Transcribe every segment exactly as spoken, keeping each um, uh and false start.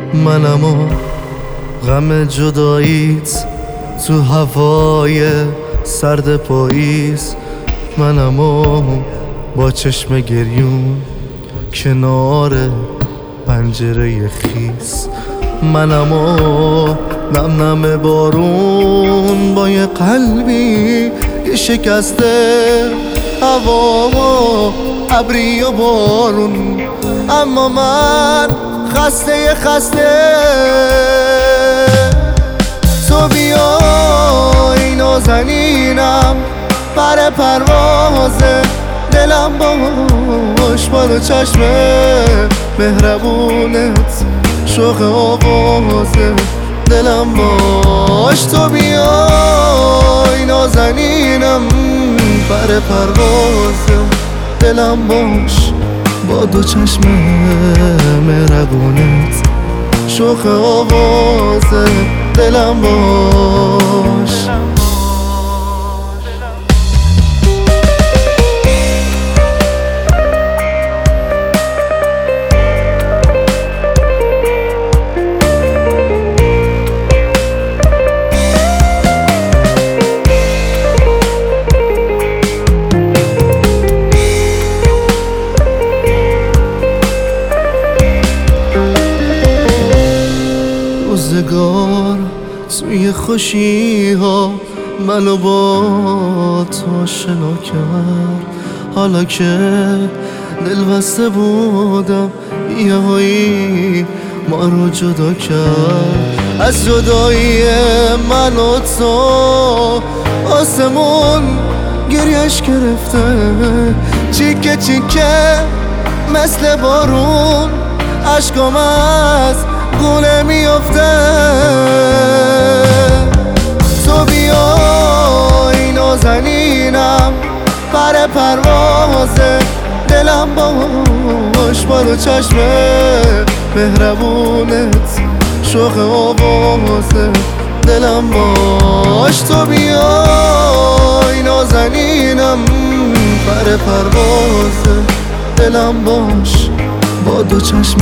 منم و غم جداییت تو هوای سرد پاییز، منم و با چشم گریون کنار پنجره خیس، منم و نم نم بارون با یه قلبی که شکسته، هوا و ابری و بارون، اما من خسته خسته. تو بیای نازنینم پر پروازه دلم باش، با دو چشم مهربونت شوق آوازه دلم باش. تو بیای نازنینم پر پروازه دلم باش، با دو چشم مهربونت شوق آوازه دلم باش. روزگار توی خوشی ها منو با تو آشنا کرد، حالا که دل بسته بودم یهویی ما رو جدا کرد. از جدایی من و تو آسمون گریش گرفته، چیکه چیکه مثل بارون عشقام از گونه میافته. تو بیای نازنینم پر پروازه دلم باش، با دو چشم مهربونت شوق آوازه دلم باش. تو بیای نازنینم پر پروازه دلم باش، با دو چشم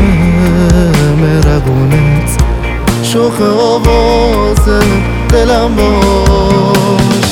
مهربونت شوق آوازه دلم باش.